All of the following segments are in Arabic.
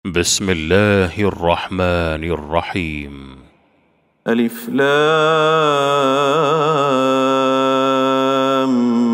بسم الله الرحمن الرحيم. ألف لام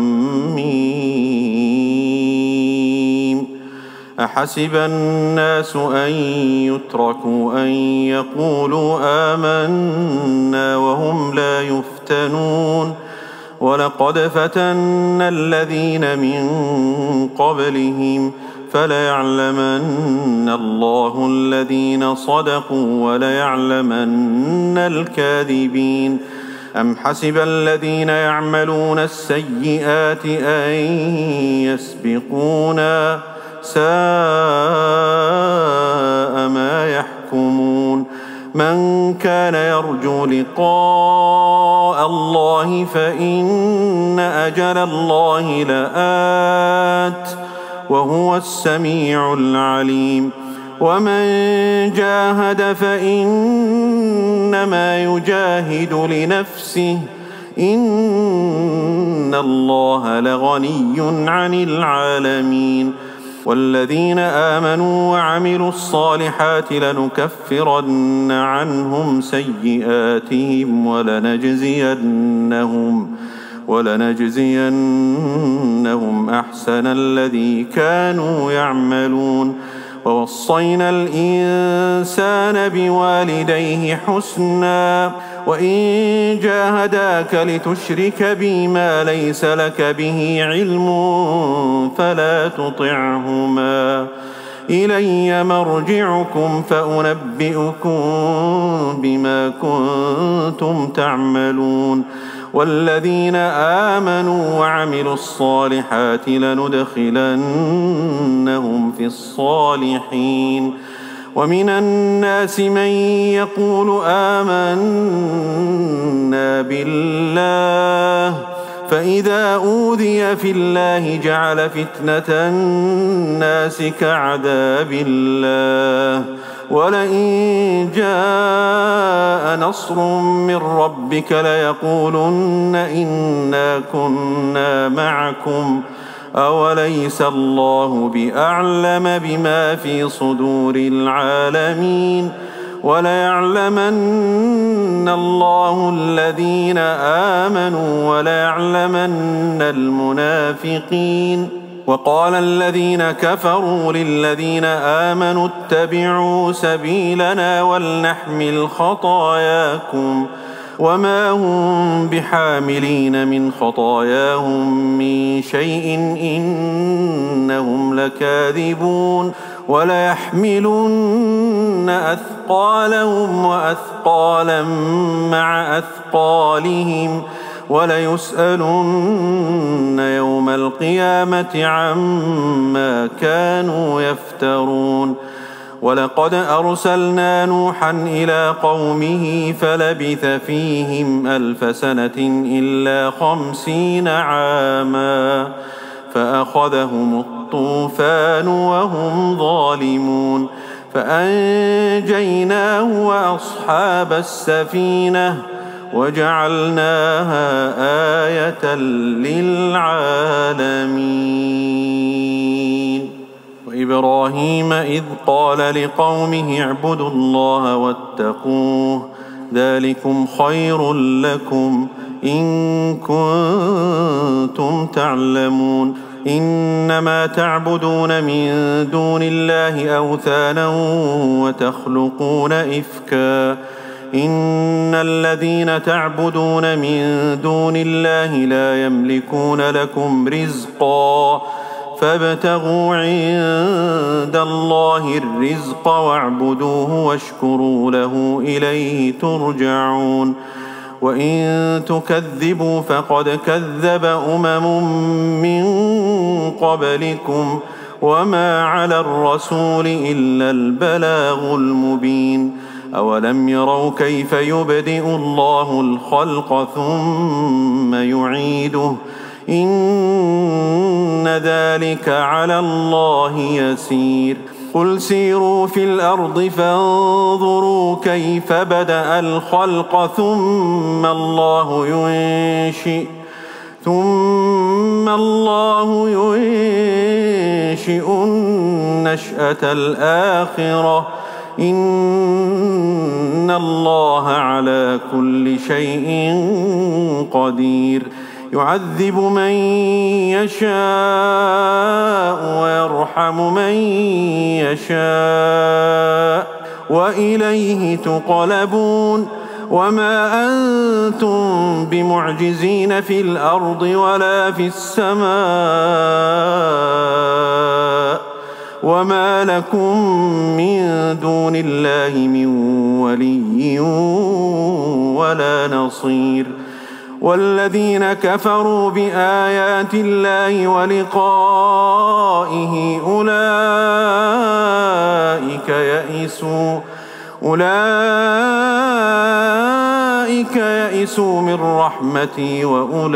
ميم. أحسب الناس أن يتركوا أن يقولوا آمنا وهم لا يفتنون ولقد فتنا الذين من قبلهم فليعلمن الله الذين صدقوا وليعلمن الكاذبين. أم حسب الذين يعملون السيئات أن يسبقونا ساء ما يحكمون. من كان يرجو لقاء الله فإن أجل الله لآت وهو السميع العليم. ومن جاهد فإنما يجاهد لنفسه إن الله لغني عن العالمين. والذين آمنوا وعملوا الصالحات لنكفرن عنهم سيئاتهم ولنجزينهم أحسن الذي كانوا يعملون. ووصينا الإنسان بوالديه حسنا وإن جاهداك لتشرك بي ما ليس لك به علم فلا تطعهما إلي مرجعكم فأنبئكم بما كنتم تعملون. والذين آمنوا وعملوا الصالحات لندخلنهم في الصالحين. ومن الناس من يقول آمنا بالله فإذا أوذي في الله جعل فتنة الناس كعذاب الله ولئن جاء نصر من ربك ليقولن إنا كنا معكم أوليس الله بأعلم بما في صدور العالمين. وليعلمن الله الذين آمنوا وليعلمن المنافقين. وقال الذين كفروا للذين آمنوا اتبعوا سبيلنا ولنحمل خطاياكم وما هم بحاملين من خطاياهم من شيء إنهم لكاذبون. وليحملن أثقالهم وأثقالا مع أثقالهم وليسألن يوم القيامة عما كانوا يفترون. ولقد أرسلنا نوحا إلى قومه فلبث فيهم 1000 سنة إلا 50 عاما فأخذهم الطوفان وهم ظالمون فأنجيناه وأصحاب السفينة وجعلناها آية للعالمين. وإبراهيم إذ قال لقومه اعبدوا الله واتقوه ذلكم خير لكم إن كنتم تعلمون. إنما تعبدون من دون الله أوثانا وتخلقون إفكا إن الذين تعبدون من دون الله لا يملكون لكم رزقا فابتغوا عند الله الرزق واعبدوه واشكروا له إليه ترجعون. وإن تكذبوا فقد كذب من قبلكم وما على الرسول إلا البلاغ المبين. أولم يروا كيف يبدئ الله الخلق ثم يعيده إن ذلك على الله يسير. قل سيروا في الأرض فانظروا كيف بدأ الخلق ثم ثم الله ينشئ النشأة الآخرة إن الله على كل شيء قدير يعذب من يشاء ويرحم من يشاء وإليه تقلبون وما أنتم بمعجزين في الأرض ولا في السماء وما لكم من دون الله من ولي ولا نصير والذين كفروا بآيات الله ولقائه أولئك يئسوا من رحمتي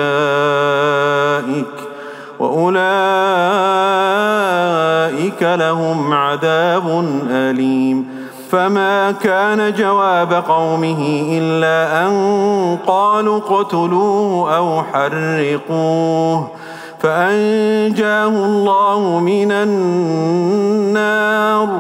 وأولئك لهم عذاب أليم فما كان جواب قومه إلا أن قالوا اقتلوه أو حرقوه فأنجاه الله من النار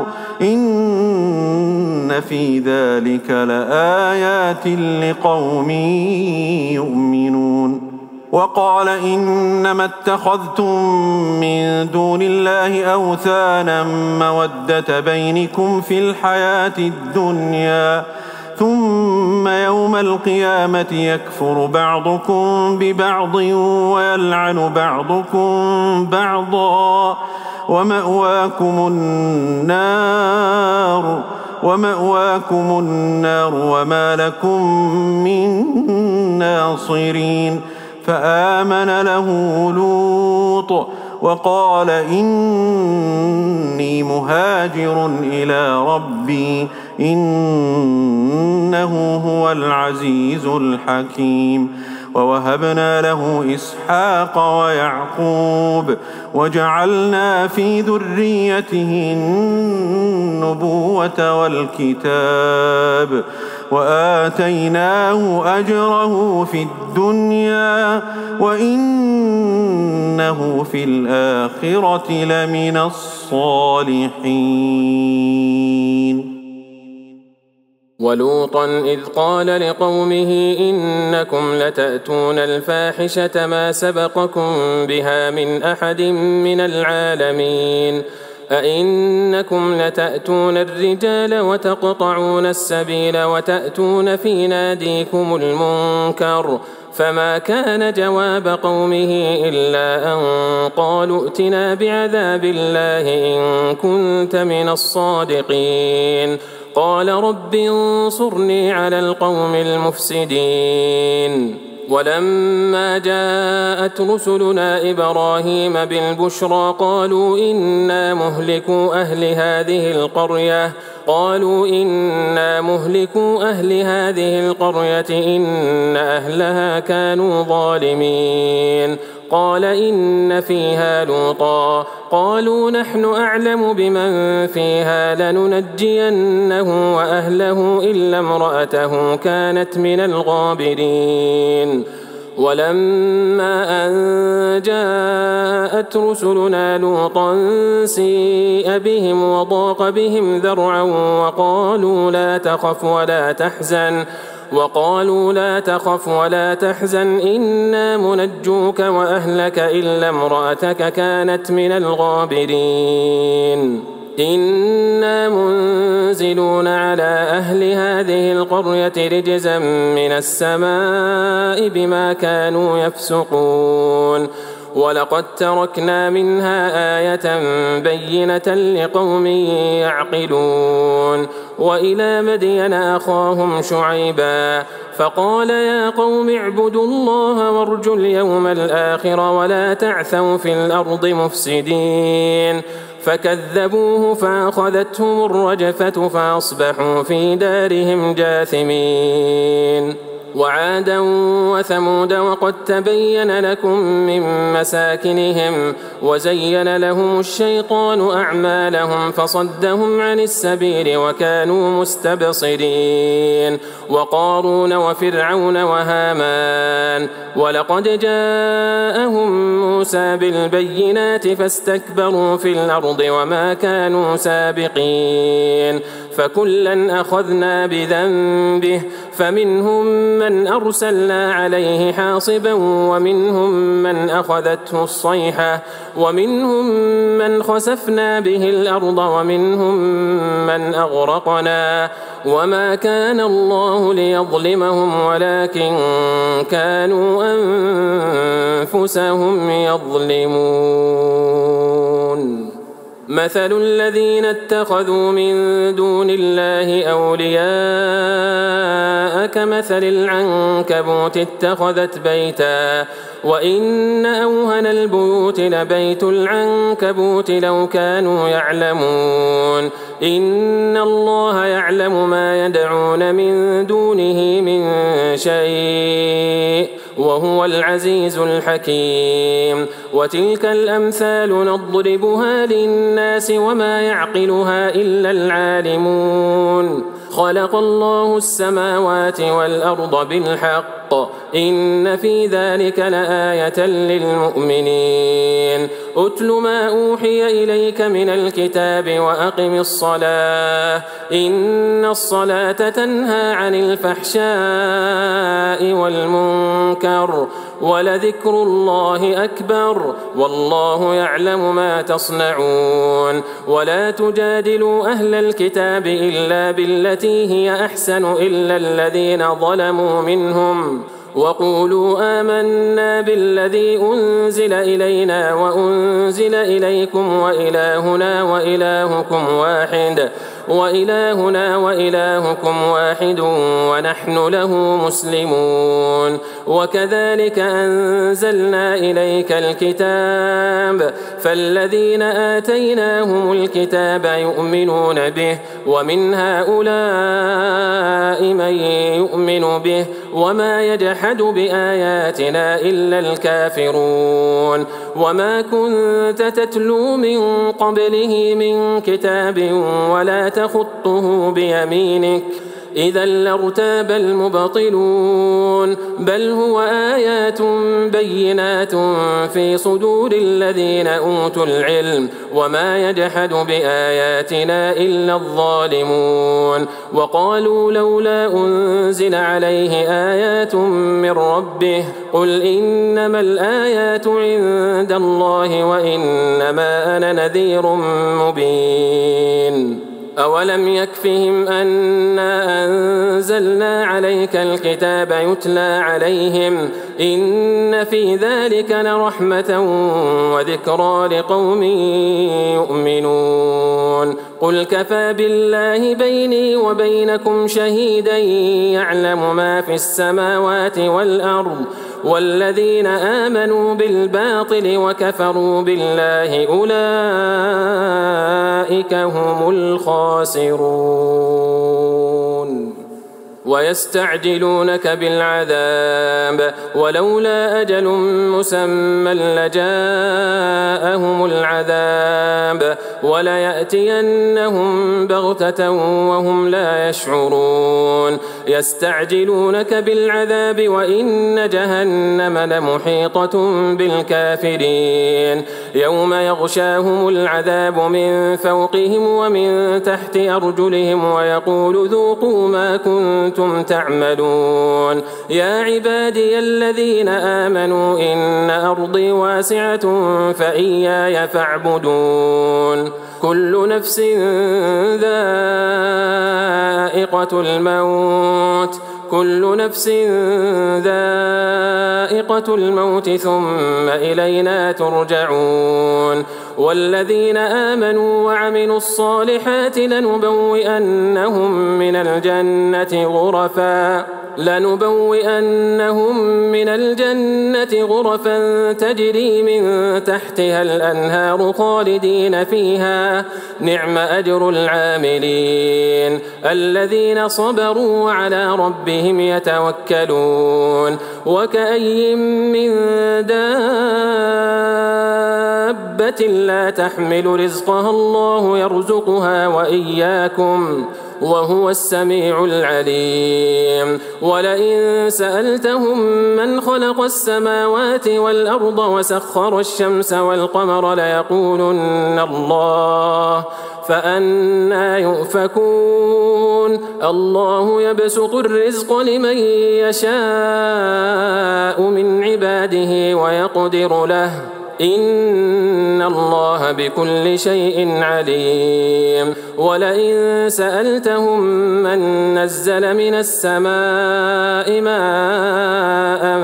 إن في ذلك لآيات لقوم يؤمنون وقال إنما اتخذتم من دون الله أوثانا مودة بينكم في الحياة الدنيا ثم يوم القيامة يكفر بعضكم ببعض ويلعن بعضكم بعضا ومأواكم النار وما لكم من ناصرين فآمن له لوط وقال إني مهاجر إلى ربي إنه هو العزيز الحكيم ووهبنا له إسحاق ويعقوب وجعلنا في ذريته النبوة والكتاب وآتيناه أجره في الدنيا وإنه في الآخرة لمن الصالحين ولوطا إذ قال لقومه إنكم لتأتون الفاحشة ما سبقكم بها من أحد من العالمين أئنكم لتأتون الرجال وتقطعون السبيل وتأتون في ناديكم المنكر فما كان جواب قومه إلا أن قالوا ائتنا بعذاب الله إن كنت من الصادقين قال رب انصرني على القوم المفسدين ولما جاءت رسلنا إبراهيم بالبشرى قالوا إنا مهلكو أهل هذه القرية إن أهلها كانوا ظالمين قال إن فيها لوطا قالوا نحن أعلم بمن فيها لننجينه وأهله إلا امرأته كانت من الغابرين ولما أن جاءت رسلنا لوطا سيء بهم وضاق بهم ذرعا وقالوا لا تخف ولا تحزن إنا منجوك وأهلك إلا امرأتك كانت من الغابرين إنا منزلون على أهل هذه القرية رجزا من السماء بما كانوا يفسقون ولقد تركنا منها آية بينة لقوم يعقلون وإلى مدين أخاهم شعيبا فقال يا قوم اعبدوا الله وارجوا اليوم الآخر ولا تعثوا في الأرض مفسدين فكذبوه فأخذتهم الرجفة فأصبحوا في دارهم جاثمين وعادا وثمود وقد تبين لكم من مساكنهم وزين لهم الشيطان أعمالهم فصدهم عن السبيل وكانوا مستبصرين وقارون وفرعون وهامان ولقد جاءهم موسى بالبينات فاستكبروا في الأرض وما كانوا سابقين فكلا أخذنا بذنبه فمنهم من أرسلنا عليه حاصبا ومنهم من أخذته الصيحة ومنهم من خسفنا به الأرض ومنهم من أغرقنا وما كان الله ليظلمهم ولكن كانوا أنفسهم يظلمون مثل الذين اتخذوا من دون الله أولياء كمثل العنكبوت اتخذت بيتا وإن أوهن البيوت لبيت العنكبوت لو كانوا يعلمون إن الله يعلم ما يدعون من دونه من شيء وهو العزيز الحكيم وتلك الأمثال نضربها للناس وما يعقلها إلا العالمون خلق الله السماوات والأرض بالحق إن في ذلك لآية للمؤمنين أتل ما أوحي إليك من الكتاب وأقم الصلاة إن الصلاة تنهى عن الفحشاء والمنكر ولذكر الله أكبر والله يعلم ما تصنعون ولا تجادلوا أهل الكتاب إلا بالتي هي أحسن إلا الذين ظلموا منهم وقولوا آمنا بالذي أنزل إلينا وأنزل إليكم وإلهنا وإلهكم واحد ونحن له مسلمون وكذلك أنزلنا إليك الكتاب فالذين آتيناهم الكتاب يؤمنون به ومن هؤلاء من يؤمن به وما يجحد بآياتنا إلا الكافرون وما كنت تتلو من قبله من كتاب ولا تخطه بيمينك إذا لارتاب المبطلون بل هو آيات بينات في صدور الذين أوتوا العلم وما يجحد بآياتنا إلا الظالمون وقالوا لولا أنزل عليه آيات من ربه قل إنما الآيات عند الله وإنما أنا نذير مبين أولم يكفهم أنا أنزلنا عليك الكتاب يتلى عليهم إن في ذلك لرحمة وذكرى لقوم يؤمنون قل كفى بالله بيني وبينكم شهيدا يعلم ما في السماوات والأرض والذين آمنوا بالباطل وكفروا بالله أولئك هم الخاسرون ويستعجلونك بالعذاب ولولا أجل مسمى لجاءهم العذاب وليأتينهم بغتة وهم لا يشعرون يستعجلونك بالعذاب وإن جهنم لمحيطة بالكافرين يوم يغشاهم العذاب من فوقهم ومن تحت أرجلهم ويقول ذوقوا ما كنتم تعملون يا عبادي الذين آمنوا إن أرضي واسعة فإياي فاعبدون كل نفس ذائقة الموت ثم إلينا ترجعون والذين آمنوا وعملوا الصالحات لنبوئنهم من الجنة غرفا لنبوئنهم من الجنة غرفا تجري من تحتها الأنهار خالدين فيها نعم أجر العاملين الذين صبروا وعلى ربهم يتوكلون وكأي من دابة لا تحمل رزقها الله يرزقها وإياكم وهو السميع العليم ولئن سألتهم من خلق السماوات والأرض وسخر الشمس والقمر ليقولن الله فأنى يؤفكون الله يبسط الرزق لمن يشاء من عباده ويقدر له إن الله بكل شيء عليم ولئن سألتهم من نزل من السماء ماء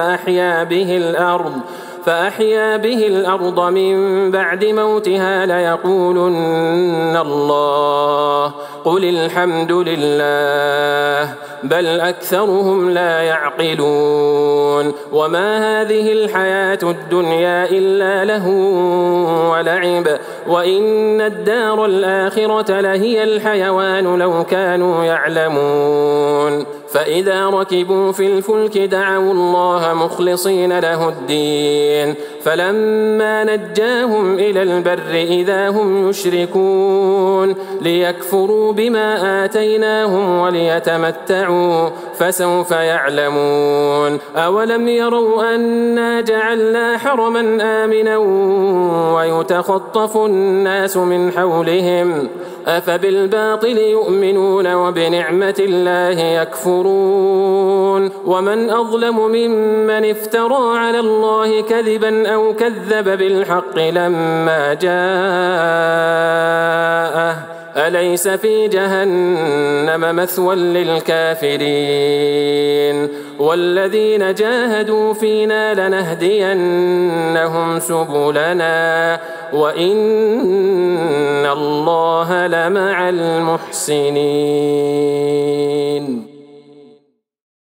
فأحيا به الأرض من بعد موتها ليقولن الله قل الحمد لله بل أكثرهم لا يعقلون وما هذه الحياة الدنيا إلا لهو ولعب وإن الدار الآخرة لهي الحيوان لو كانوا يعلمون فإذا ركبوا في الفلك دعوا الله مخلصين له الدين فلما نجاهم إلى البر إذا هم يشركون ليكفروا بما آتيناهم وليتمتعوا فسوف يعلمون أولم يروا أنا جعلنا حرما آمنا ويتخطف الناس من حولهم أفبالباطل يؤمنون وبنعمة الله يكفرون ومن أظلم ممن افترى على الله كذبا أو كذب بالحق لما جاءه أليس في جهنم مثوى للكافرين والذين جاهدوا فينا لنهدينهم سبلنا وإن الله لمع المحسنين.